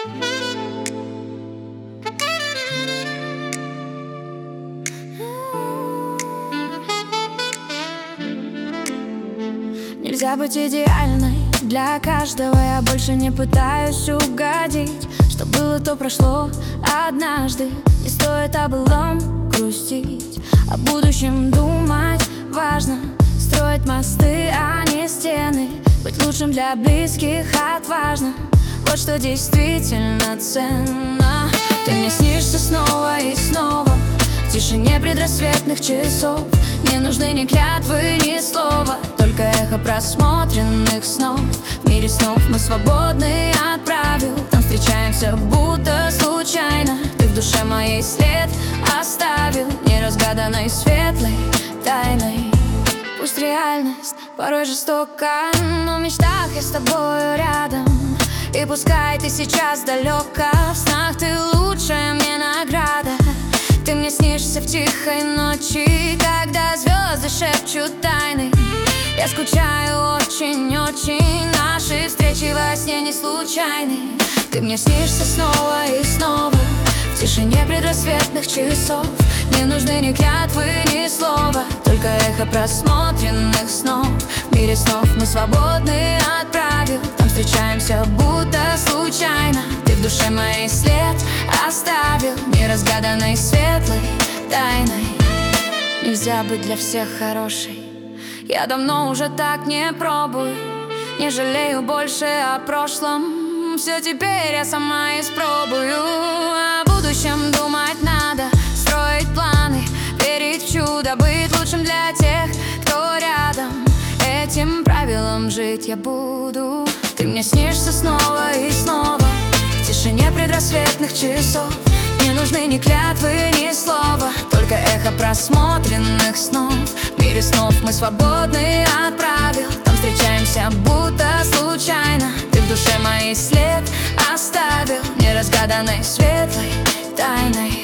Нельзя быть идеальной для каждого. Я больше не пытаюсь угодить. Что было, то прошло однажды. Не стоит о былом грустить, о будущем думать важно. Строить мосты, а не стены. Быть лучшим для близких отважно. Вот что действительно ценно. Ты мне снишься снова и снова в тишине предрассветных часов. Не нужны ни клятвы, ни слова, только эхо просмотренных снов. В мире снов мы свободны от правил. Там встречаемся будто случайно. Ты в душе моей след оставил, неразгаданной светлой тайной. Пусть реальность порой жестока, но в мечтах я с тобою рядом. И пускай ты сейчас далека, в снах ты лучшая мне награда. Ты мне снишься в тихой ночи, когда звезды шепчут тайны. Я скучаю очень-очень, наши встречи во сне не случайны. Ты мне снишься снова и снова в тишине предрассветных часов. Не нужны ни клятвы, ни слова, только эхо просмотренных снов. В мире снов мы свободны от правил. Там встречаемся будто случайно. Ты в душе моей след оставил, неразгаданной светлой тайной. Нельзя быть для всех хорошей. Я давно уже так не пробую. Не жалею больше о прошлом. Все теперь я сама испробую. О будущем думать надо, строить планы, верить в чудо, быть лучшим для тех, кто рядом. Этим правилом жить я буду. Ты мне снишься снова и снова в тишине предрассветных часов. Не нужны ни клятвы, ни слова, только эхо просмотренных снов. В мире снов мы свободны от правил. Там встречаемся будто случайно. Ты в душе моей след оставил, неразгаданной светлой тайной.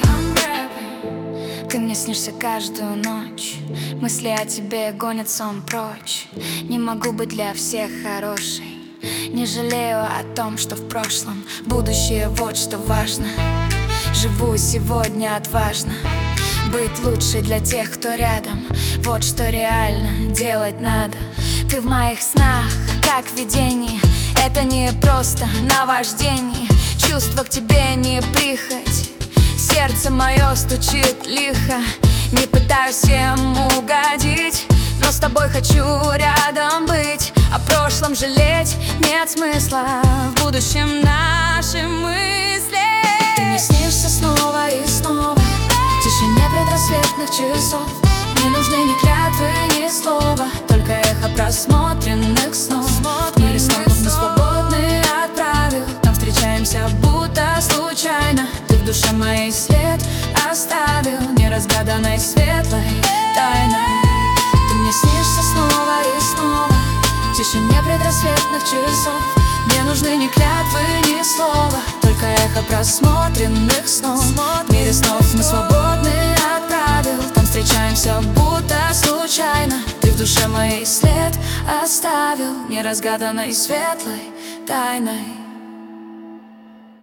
Ты мне снишься каждую ночь. Мысли о тебе гонят сон прочь. Не могу быть для всех хорошей. Не жалею о том, что в прошлом. Будущее, вот что важно. Живу сегодня отважно. Быть лучше для тех, кто рядом. Вот что реально делать надо. Ты в моих снах, как видение. Это не просто наваждение. Чувство к тебе не прихоть. Сердце мое стучит лихо. Не пытаюсь всем угодить, но с тобой хочу рядом быть. О прошлом жалеть нет смысла. В будущем наши мысли. Ты мне снишься снова и снова в тишине предрассветных часов. Не нужны ни клятвы, ни слова, только эхо просмотренных снов. В мире снов мы свободны от правил. Там встречаемся будто случайно. Ты в душе моей след оставил, неразгаданной светлой тайной. Ты мне снишься снова и снова в тишине предрассветных часов. Не нужны ни клятвы, ни слова, только эхо просмотренных снов. В мире снов мы свободны от правил. Там встречаемся будто случайно. Ты в душе моей след оставил, неразгаданной светлой тайной.